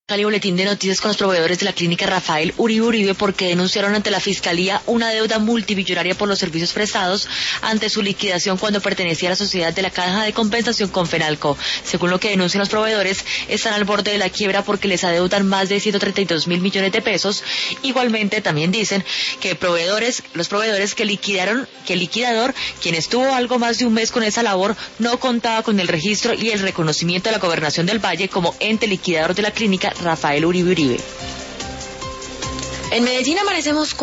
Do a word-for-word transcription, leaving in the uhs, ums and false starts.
Cali Boletín de Noticias con los proveedores de la clínica Rafael Uribe Uribe porque denunciaron ante la Fiscalía una deuda multimillonaria por los servicios prestados ante su liquidación cuando pertenecía a la sociedad de la Caja de Compensación con Fenalco. Según lo que denuncian los proveedores, están al borde de la quiebra porque les adeudan más de ciento treinta y dos mil millones de pesos. Igualmente, también dicen que proveedores, los proveedores que liquidaron, que el liquidador, quien estuvo algo más de un mes con esa labor, no contaba con el registro y el reconocimiento de la Gobernación del Valle como ente liquidador de la clínica Rafael Uribe Uribe. En Medellín amanecemos con